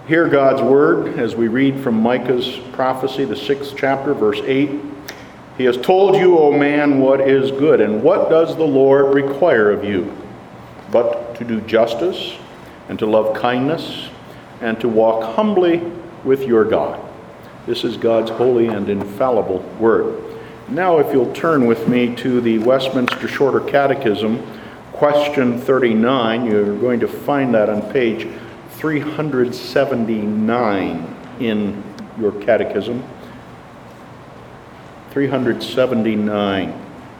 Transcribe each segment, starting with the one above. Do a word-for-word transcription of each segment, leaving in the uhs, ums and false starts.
Hear God's word as we read from Micah's prophecy, the sixth chapter, verse eight. He has told you, O man, what is good, and what does the Lord require of you? But to do justice, and to love kindness, and to walk humbly with your God. This is God's holy and infallible word. Now, if you'll turn with me to the Westminster Shorter Catechism, question thirty-nine, you're going to find that on page three hundred seventy-nine in your catechism. three hundred seventy-nine.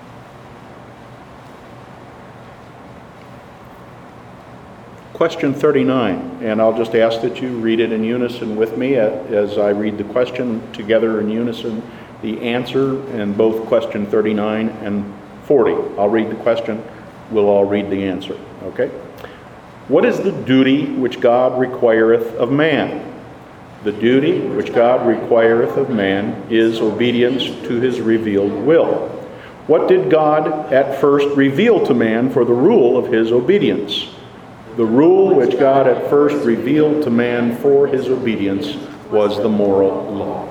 Question thirty-nine, and I'll just ask that you read it in unison with me as I read the question, together in unison the answer, and both question thirty-nine and forty. I'll read the question, we'll all read the answer, okay? What is the duty which God requireth of man? The duty which God requireth of man is obedience to his revealed will. What did God at first reveal to man for the rule of his obedience? The rule which God at first revealed to man for his obedience was the moral law.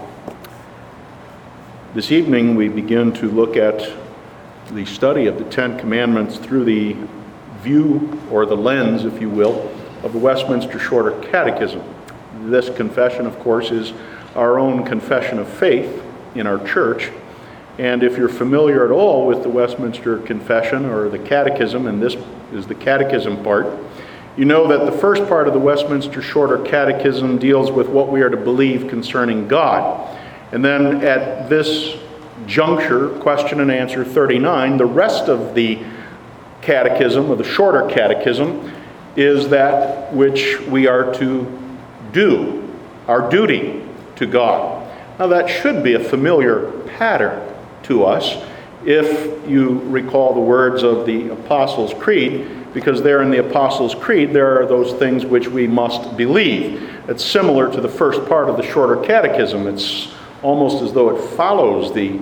This evening we begin to look at the study of the Ten Commandments through the view, or the lens, if you will, of the Westminster Shorter Catechism. This confession, of course, is our own confession of faith in our church. And if you're familiar at all with the Westminster Confession or the Catechism, and this is the Catechism part, you know that the first part of the Westminster Shorter Catechism deals with what we are to believe concerning God. And then at this juncture, question and answer thirty-nine, the rest of the Catechism, or the Shorter Catechism, is that which we are to do, our duty to God. Now that should be a familiar pattern to us if you recall the words of the Apostles' Creed, because there in the Apostles' Creed there are those things which we must believe. It's similar to the first part of the Shorter Catechism. It's almost as though it follows the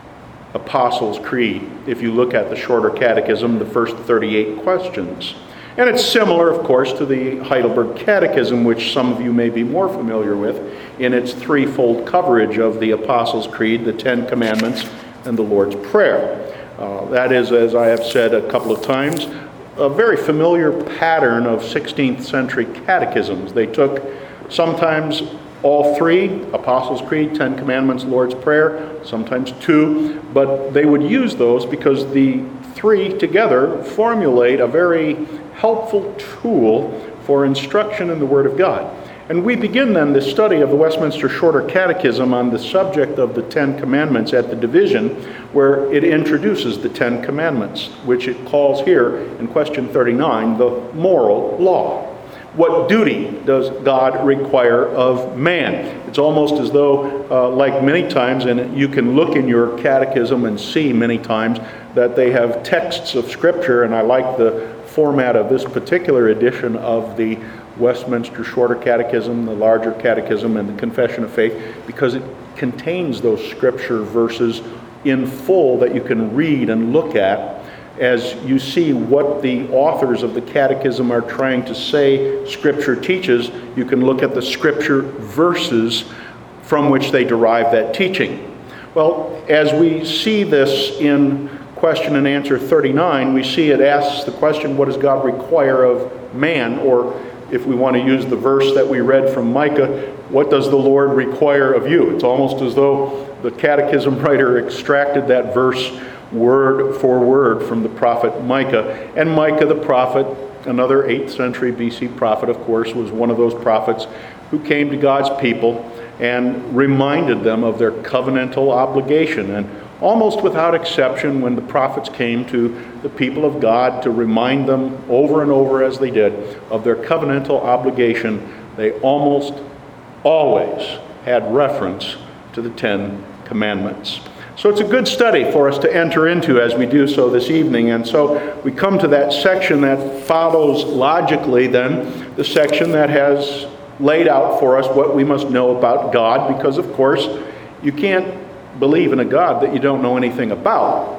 Apostles' Creed if you look at the Shorter Catechism, the first thirty-eight questions. And it's similar, of course, to the Heidelberg Catechism, which some of you may be more familiar with, in its threefold coverage of the Apostles' Creed, the Ten Commandments, and the Lord's Prayer. Uh, that is, as I have said a couple of times, a very familiar pattern of sixteenth century catechisms. They took sometimes all three, Apostles' Creed, Ten Commandments, Lord's Prayer, sometimes two, but they would use those because the three together formulate a very helpful tool for instruction in the Word of God. And we begin then the study of the Westminster Shorter Catechism on the subject of the Ten Commandments at the division where it introduces the Ten Commandments, which it calls here in question thirty-nine, the moral law. What duty does God require of man? It's almost as though, uh, like many times, and you can look in your catechism and see many times that they have texts of Scripture, and I like the format of this particular edition of the Westminster Shorter Catechism, the larger catechism, and the Confession of Faith, because it contains those Scripture verses in full that you can read and look at as you see what the authors of the catechism are trying to say Scripture teaches. You can look at the Scripture verses from which they derive that teaching. Well, as we see this in question and answer thirty-nine, we see it asks the question, what does God require of man? Or if we want to use the verse that we read from Micah, what does the Lord require of you? It's almost as though the catechism writer extracted that verse word for word from the prophet Micah. And Micah the prophet, another eighth century B C prophet, of course, was one of those prophets who came to God's people and reminded them of their covenantal obligation. And almost without exception, when the prophets came to the people of God to remind them over and over as they did of their covenantal obligation, they almost always had reference to the Ten Commandments. So it's a good study for us to enter into as we do so this evening. And so we come to that section that follows logically then the section that has laid out for us what we must know about God, because of course you can't believe in a God that you don't know anything about.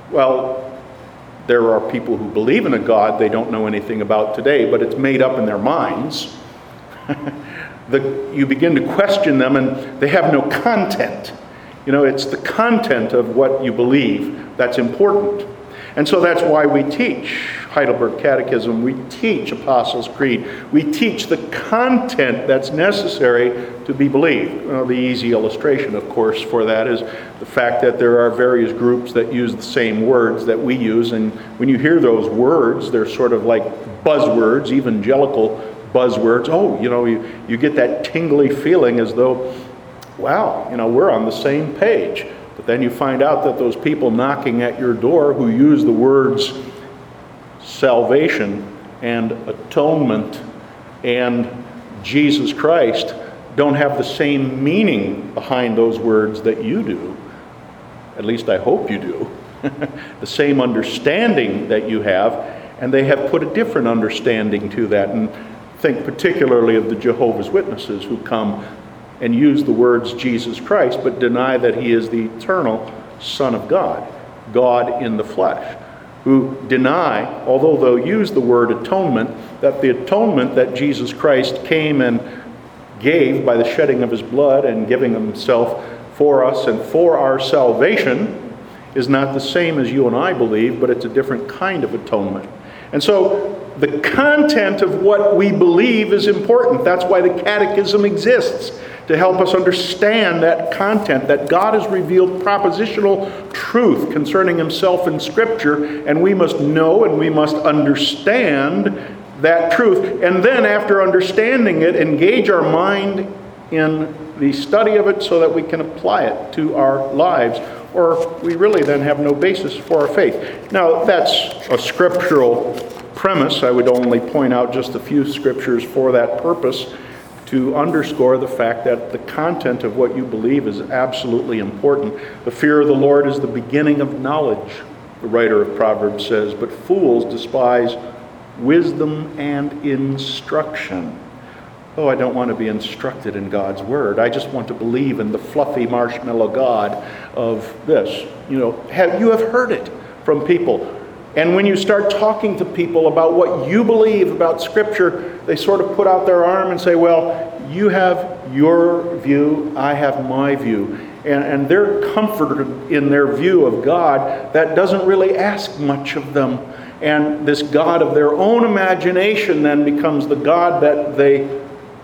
Well, there are people who believe in a God they don't know anything about today, but it's made up in their minds. the, you begin to question them and they have no content. You know, it's the content of what you believe that's important. And so that's why we teach Heidelberg Catechism. We teach Apostles' Creed. We teach the content that's necessary to be believed. Well, the easy illustration, of course, for that is the fact that there are various groups that use the same words that we use. And when you hear those words, they're sort of like buzzwords, evangelical buzzwords. Oh, you know, you, you get that tingly feeling as though, wow, you know, we're on the same page. But then you find out that those people knocking at your door who use the words salvation and atonement and Jesus Christ don't have the same meaning behind those words that you do. At least I hope you do. The same understanding that you have, and they have put a different understanding to that. And think particularly of the Jehovah's Witnesses who come and use the words Jesus Christ, but deny that he is the eternal Son of God, God in the flesh, who deny, although they'll use the word atonement, that the atonement that Jesus Christ came and gave by the shedding of his blood and giving himself for us and for our salvation is not the same as you and I believe, but it's a different kind of atonement. And so the content of what we believe is important. That's why the Catechism exists, to help us understand that content, that God has revealed propositional truth concerning himself in Scripture, and we must know and we must understand that truth. And then after understanding it, engage our mind in the study of it so that we can apply it to our lives, or we really then have no basis for our faith. Now, that's a scriptural premise. I would only point out just a few scriptures for that purpose, to underscore the fact that the content of what you believe is absolutely important. The fear of the Lord is the beginning of knowledge, the writer of Proverbs says, but fools despise wisdom and instruction. Oh, I don't want to be instructed in God's word. I just want to believe in the fluffy marshmallow God of this. You know, have, you have heard it from people. And when you start talking to people about what you believe about Scripture, they sort of put out their arm and say, well, you have your view, I have my view. And, and they're comforted in their view of God that doesn't really ask much of them. And this God of their own imagination then becomes the God that they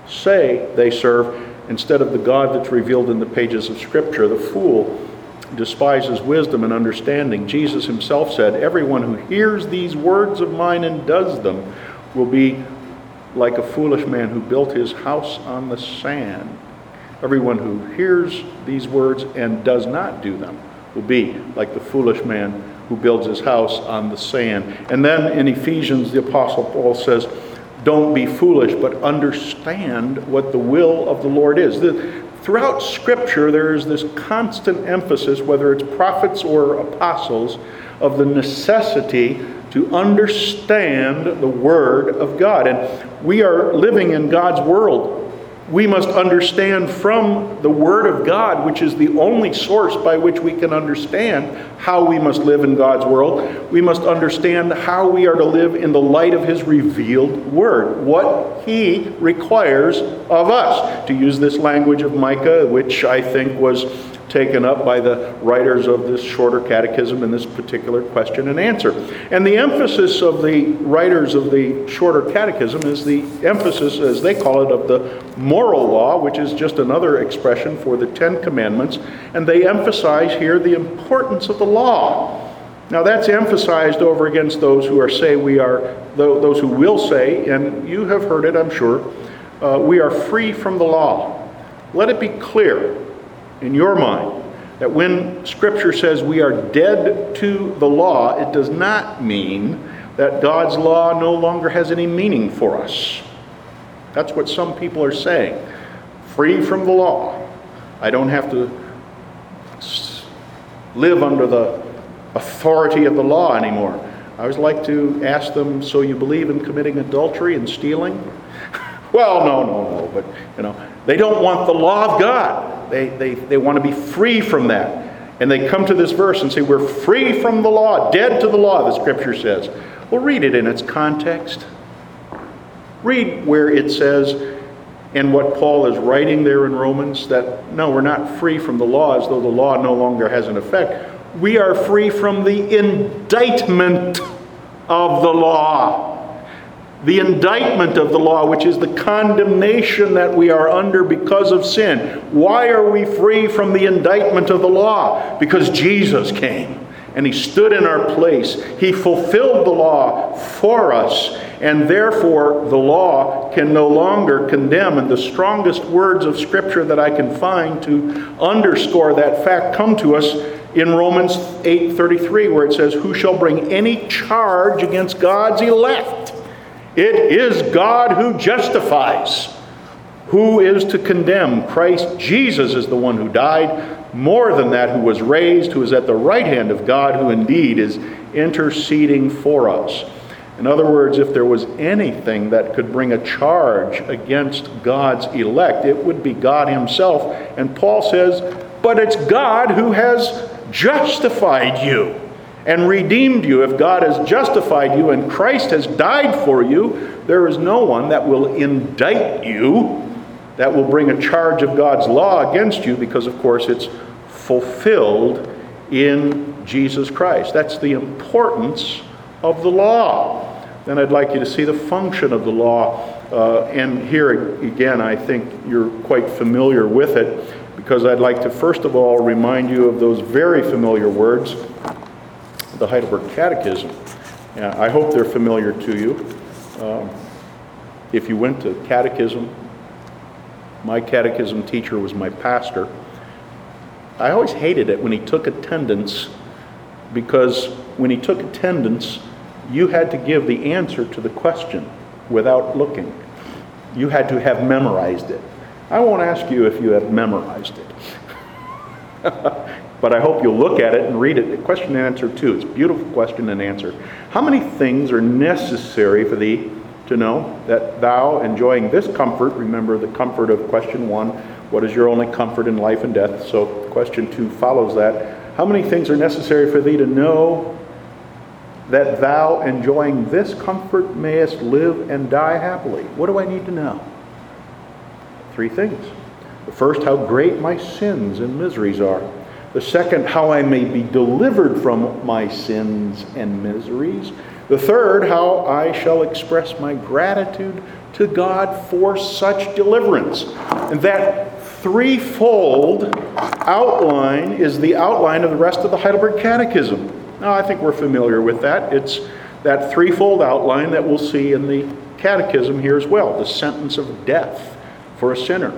say they serve, instead of the God that's revealed in the pages of Scripture. The fool despises wisdom and understanding. Jesus himself said, everyone who hears these words of mine and does them will be like a foolish man who built his house on the sand. Everyone who hears these words and does not do them will be like the foolish man who builds his house on the sand. And then in Ephesians, the Apostle Paul says, don't be foolish, but understand what the will of the Lord is. The, Throughout Scripture, there is this constant emphasis, whether it's prophets or apostles, of the necessity to understand the Word of God. And we are living in God's world. We must understand from the Word of God, which is the only source by which we can understand how we must live in God's world. We must understand how we are to live in the light of His revealed Word, what He requires of us. To use this language of Micah, which I think was taken up by the writers of this shorter catechism in this particular question and answer. And the emphasis of the writers of the shorter catechism is the emphasis, as they call it, of the moral law, which is just another expression for the Ten Commandments. And they emphasize here the importance of the law. Now that's emphasized over against those who are say we are, those who will say, and you have heard it, I'm sure, uh, we are free from the law. Let it be clear in your mind that when Scripture says we are dead to the law, it does not mean that God's law no longer has any meaning for us. That's what some people are saying. Free from the law. I don't have to live under the authority of the law anymore. I always like to ask them, so you believe in committing adultery and stealing? Well, no, no, no, but, you know, they don't want the law of God. They, they, they want to be free from that. And they come to this verse and say, we're free from the law, dead to the law, the Scripture says. Well, read it in its context. Read where it says, And what Paul is writing there in Romans, that no, we're not free from the law as though the law no longer has an effect. We are free from the indictment of the law. The indictment of the law, which is the condemnation that we are under because of sin. Why are we free from the indictment of the law? Because Jesus came and he stood in our place. He fulfilled the law for us, and therefore the law can no longer condemn. And the strongest words of Scripture that I can find to underscore that fact come to us in Romans eight thirty-three, where it says, "Who shall bring any charge against God's elect? It is God who justifies. Who is to condemn? Christ Jesus is the one who died. More than that, who was raised, who is at the right hand of God, who indeed is interceding for us." In other words, if there was anything that could bring a charge against God's elect, it would be God himself. And Paul says, but it's God who has justified you and redeemed you. If God has justified you and Christ has died for you, there is no one that will indict you, that will bring a charge of God's law against you, because of course it's fulfilled in Jesus Christ. That's the importance of the law. Then I'd like you to see the function of the law. Uh, and here again, I think you're quite familiar with it, because I'd like to first of all remind you of those very familiar words, the Heidelberg Catechism. Yeah, I hope they're familiar to you. Um, if you went to catechism, my catechism teacher was my pastor. I always hated it when he took attendance, because when he took attendance, you had to give the answer to the question without looking. You had to have memorized it. I won't ask you if you have memorized it. But I hope you'll look at it and read it. The question and answer too. It's a beautiful question and answer. How many things are necessary for thee to know, that thou, enjoying this comfort, remember the comfort of question one, what is your only comfort in life and death? So question two follows that. How many things are necessary for thee to know, that thou, enjoying this comfort, mayest live and die happily? What do I need to know? Three things. The first, how great my sins and miseries are. The second, how I may be delivered from my sins and miseries. The third, how I shall express my gratitude to God for such deliverance. And that threefold outline is the outline of the rest of the Heidelberg Catechism. Now, I think we're familiar with that. It's that threefold outline that we'll see in the Catechism here as well. The sentence of death for a sinner.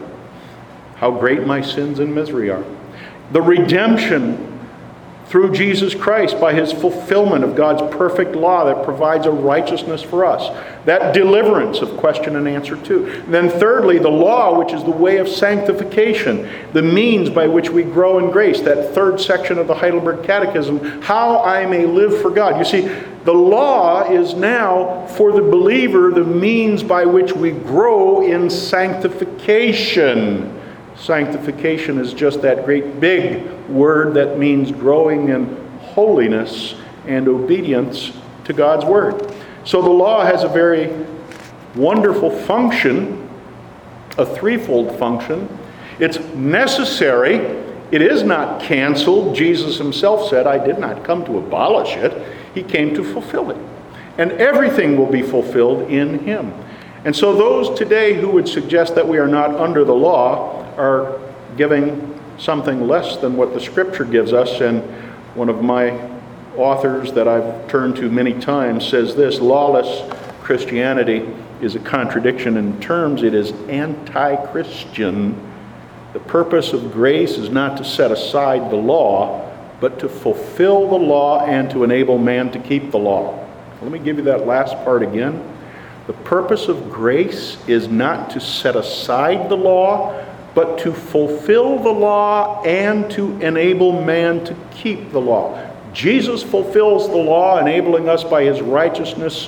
How great my sins and misery are. The redemption through Jesus Christ by his fulfillment of God's perfect law that provides a righteousness for us. That deliverance of question and answer two. Then thirdly, the law, which is the way of sanctification, the means by which we grow in grace. That third section of the Heidelberg Catechism, how I may live for God. You see, the law is now for the believer the means by which we grow in sanctification. Sanctification is just that great big word that means growing in holiness and obedience to God's word. So the law has a very wonderful function, a threefold function. It's necessary. It is not canceled. Jesus himself said, I did not come to abolish it. He came to fulfill it. And everything will be fulfilled in him. And so those today who would suggest that we are not under the law are giving something less than what the Scripture gives us. And one of my authors that I've turned to many times says this: lawless Christianity is a contradiction in terms. It is anti-Christian. The purpose of grace is not to set aside the law, but to fulfill the law and to enable man to keep the law. Let me give you that last part again. The purpose of grace is not to set aside the law, but to fulfill the law and to enable man to keep the law. Jesus fulfills the law, enabling us by his righteousness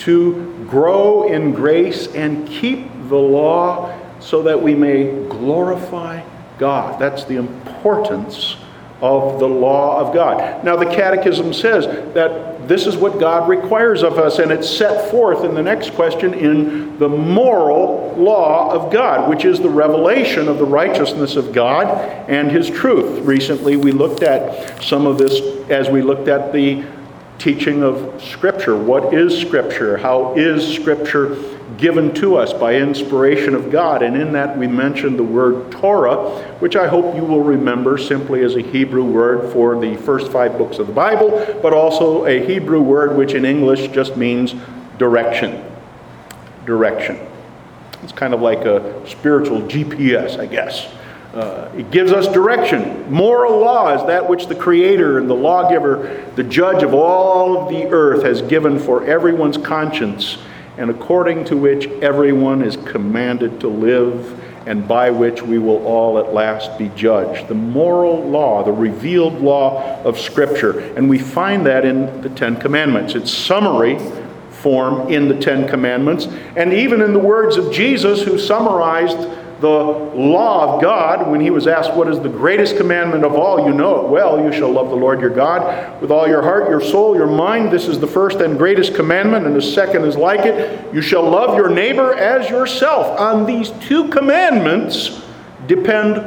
to grow in grace and keep the law so that we may glorify God. That's the importance of the law of God. Now, the Catechism says that this is what God requires of us, and it's set forth in the next question in the moral law of God, which is the revelation of the righteousness of God and His truth. Recently, we looked at some of this as we looked at the teaching of Scripture. What is Scripture? How is Scripture given to us by inspiration of God? And in that we mentioned the word Torah, which I hope you will remember simply as a Hebrew word for the first five books of the Bible, but also a Hebrew word which in English just means direction. Direction. It's kind of like a spiritual G P S, I guess. Uh, it gives us direction. Moral law is that which the Creator and the lawgiver, the judge of all of the earth, has given for everyone's conscience, and according to which everyone is commanded to live, and by which we will all at last be judged. The moral law, the revealed law of Scripture. And we find that in the Ten Commandments. It's summary form in the Ten Commandments, and even in the words of Jesus, who summarized the law of God when He was asked, what is the greatest commandment of all? You know it well. You shall love the Lord your God with all your heart, your soul, your mind. This is the first and greatest commandment, and the second is like it. You shall love your neighbor as yourself. On these two commandments depend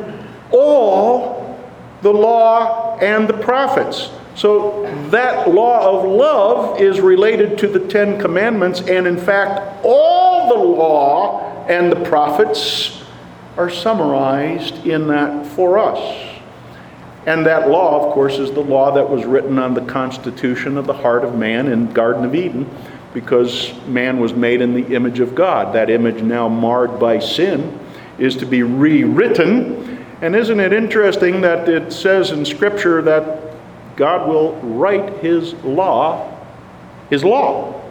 all the law and the prophets. So that law of love is related to the Ten Commandments, and in fact all the law and the prophets are summarized in that for us. And that law, of course, is the law that was written on the constitution of the heart of man in Garden of Eden, because man was made in the image of God. That image, now marred by sin, is to be rewritten. And isn't it interesting that it says in Scripture that God will write His law, His law,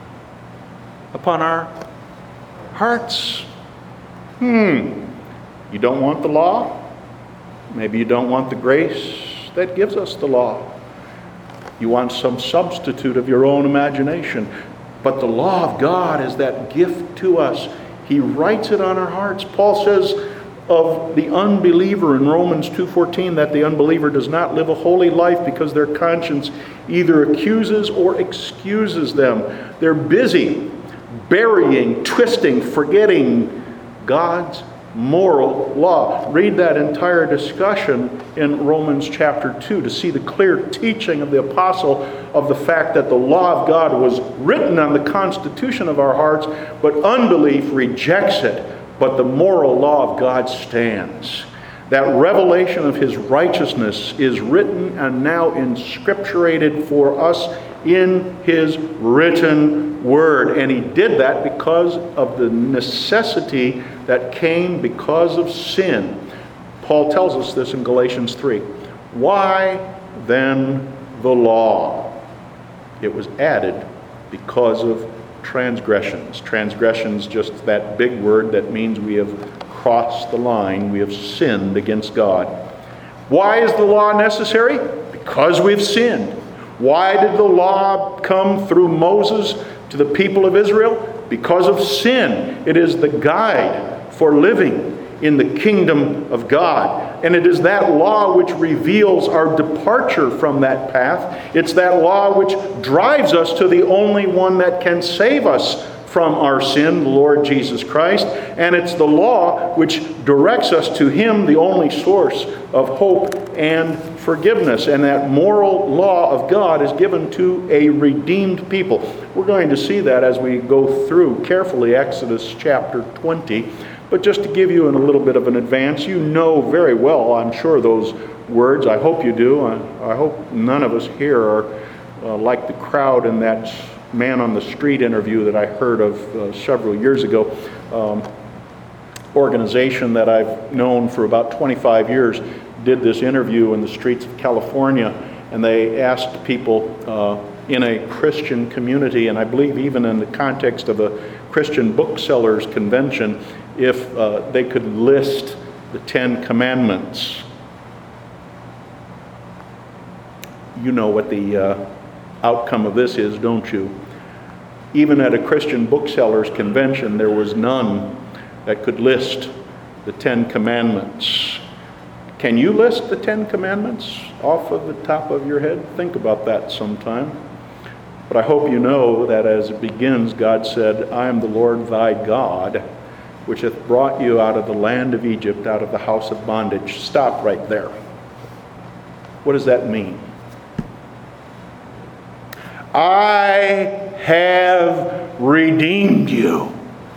upon our hearts? Hmm. You don't want the law? Maybe you don't want the grace that gives us the law. You want some substitute of your own imagination. But the law of God is that gift to us. He writes it on our hearts. Paul says of the unbeliever in Romans two fourteen that the unbeliever does not live a holy life because their conscience either accuses or excuses them. They're busy burying, twisting, forgetting God's moral law. Read that entire discussion in Romans chapter two to see the clear teaching of the apostle of the fact that the law of God was written on the constitution of our hearts, but unbelief rejects it, but the moral law of God stands. That revelation of His righteousness is written and now inscripturated for us in His written word. And He did that because of the necessity that came because of sin. Paul tells us this in Galatians three. Why then the law? It was added because of transgressions. Transgressions, just that big word that means we have crossed the line. We have sinned against God. Why is the law necessary? Because we've sinned. Why did the law come through Moses to the people of Israel? Because of sin. It is the guide for living in the kingdom of God. And it is that law which reveals our departure from that path. It's that law which drives us to the only one that can save us from our sin, the Lord Jesus Christ. And it's the law which directs us to Him, the only source of hope and forgiveness. And that moral law of God is given to a redeemed people. We're going to see that as we go through carefully Exodus chapter twenty. But just to give you a little bit of an advance, you know very well, I'm sure, those words. I hope you do. I, I hope none of us here are uh, like the crowd in that man on the street interview that I heard of uh, several years ago. Um, organization that I've known for about twenty-five years did this interview in the streets of California, and they asked people uh, in a Christian community, and I believe even in the context of a Christian booksellers convention, if uh, they could list the Ten Commandments. You know what the uh, outcome of this is, don't you? Even at a Christian booksellers convention, there was none that could list the Ten Commandments. Can you list the Ten Commandments off of the top of your head? Think about that sometime. But I hope you know that as it begins, God said, I am the Lord thy God, which hath brought you out of the land of Egypt, out of the house of bondage. Stop right there. What does that mean? I have redeemed you.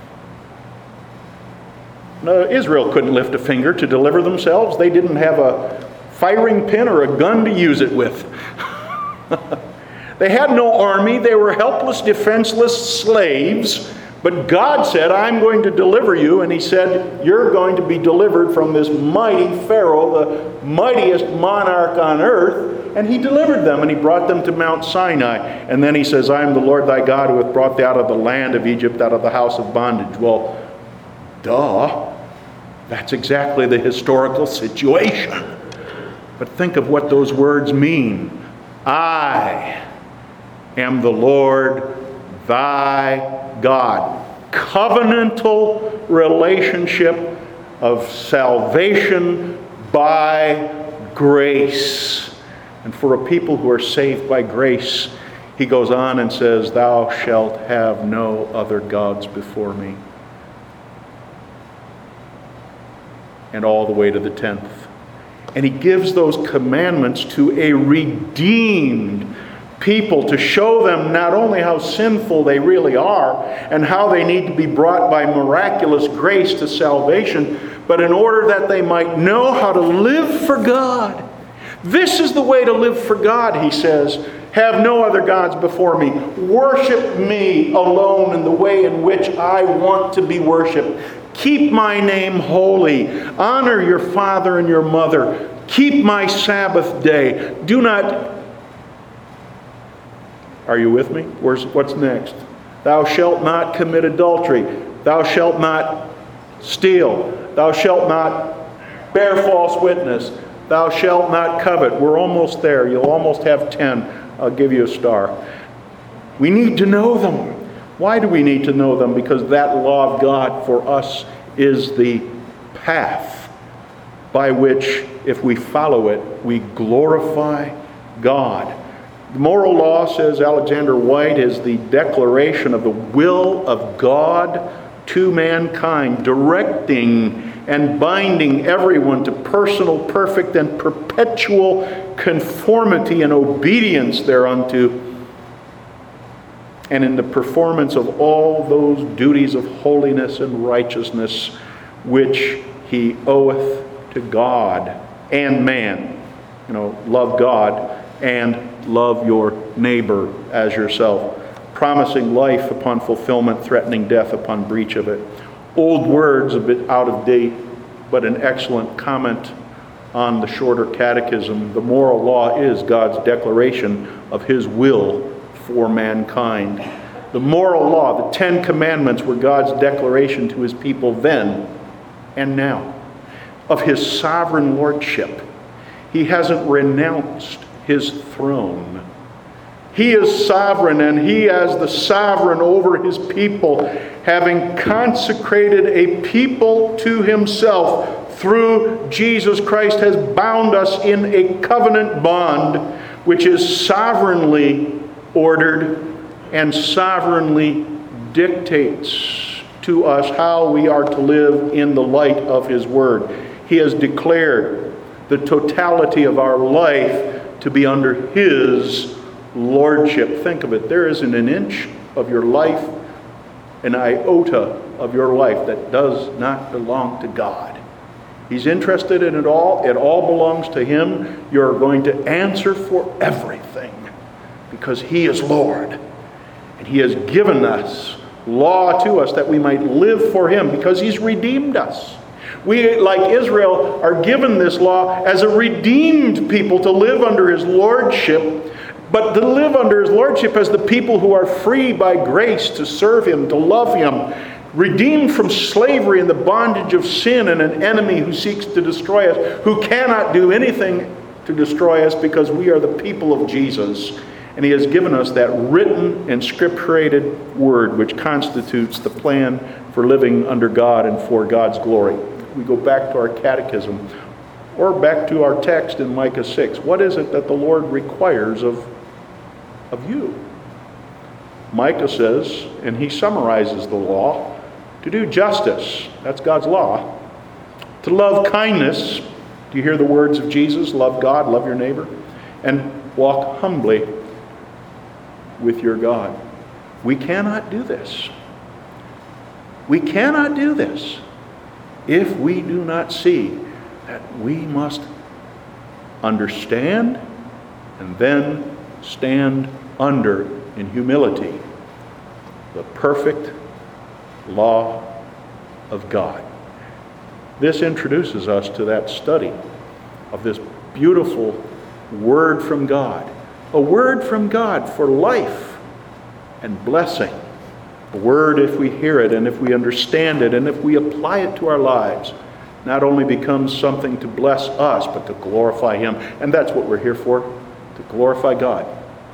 No, Israel couldn't lift a finger to deliver themselves. They didn't have a firing pin or a gun to use it with. They had no army. They were helpless, defenseless slaves. But God said, I'm going to deliver you. And he said, you're going to be delivered from this mighty Pharaoh, the mightiest monarch on earth. And he delivered them, and he brought them to Mount Sinai. And then he says, I am the Lord thy God who hath brought thee out of the land of Egypt, out of the house of bondage. Well, duh. That's exactly the historical situation. But think of what those words mean. I am the Lord thy God. Covenantal relationship of salvation by grace. And for a people who are saved by grace, he goes on and says, thou shalt have no other gods before me. And all the way to the tenth. And he gives those commandments to a redeemed people to show them not only how sinful they really are and how they need to be brought by miraculous grace to salvation, but in order that they might know how to live for God. This is the way to live for God, he says. Have no other gods before me. Worship me alone in the way in which I want to be worshipped. Keep my name holy. Honor your father and your mother. Keep my Sabbath day. Do not... Are you with me? Where's, what's next? Thou shalt not commit adultery. Thou shalt not steal. Thou shalt not bear false witness. Thou shalt not covet. We're almost there. You'll almost have ten. I'll give you a star. We need to know them. Why do we need to know them? Because that law of God for us is the path by which, if we follow it, we glorify God. The moral law, says Alexander White, is the declaration of the will of God to mankind, directing and binding everyone to personal, perfect, and perpetual conformity and obedience thereunto, and in the performance of all those duties of holiness and righteousness which he oweth to God and man. You know, love God and love your neighbor as yourself. Promising life upon fulfillment, threatening death upon breach of it. Old words, a bit out of date, but an excellent comment on the Shorter Catechism. The moral law is God's declaration of his will for mankind. The moral law, the Ten Commandments, were God's declaration to his people then and now of his sovereign lordship. He hasn't renounced his throne. He is sovereign, and he, as the sovereign over his people, having consecrated a people to himself through Jesus Christ, has bound us in a covenant bond which is sovereignly ordered and sovereignly dictates to us how we are to live in the light of his word. He has declared the totality of our life to be under his lordship. Think of it. There isn't an inch of your life, an iota of your life that does not belong to God. He's interested in it all. It all belongs to him. You're going to answer for everything because he is Lord. And he has given us law to us that we might live for him because he's redeemed us. We, like Israel, are given this law as a redeemed people to live under his lordship, but to live under his lordship as the people who are free by grace to serve him, to love him, redeemed from slavery and the bondage of sin and an enemy who seeks to destroy us, who cannot do anything to destroy us because we are the people of Jesus. And he has given us that written and scripturated word which constitutes the plan for living under God and for God's glory. We go back to our catechism. Or back to our text in Micah six, what is it that the Lord requires of, of you? Micah says, and he summarizes the law, to do justice, that's God's law, to love kindness, do you hear the words of Jesus? Love God, love your neighbor, and walk humbly with your God. We cannot do this. We cannot do this if we do not see that we must understand and then stand under, in humility, the perfect law of God. This introduces us to that study of this beautiful word from God. A word from God for life and blessing. A word, if we hear it and if we understand it and if we apply it to our lives, not only becomes something to bless us, but to glorify Him. And that's what we're here for, to glorify God.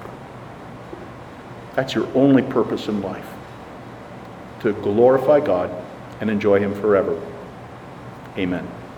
That's your only purpose in life, to glorify God and enjoy Him forever. Amen.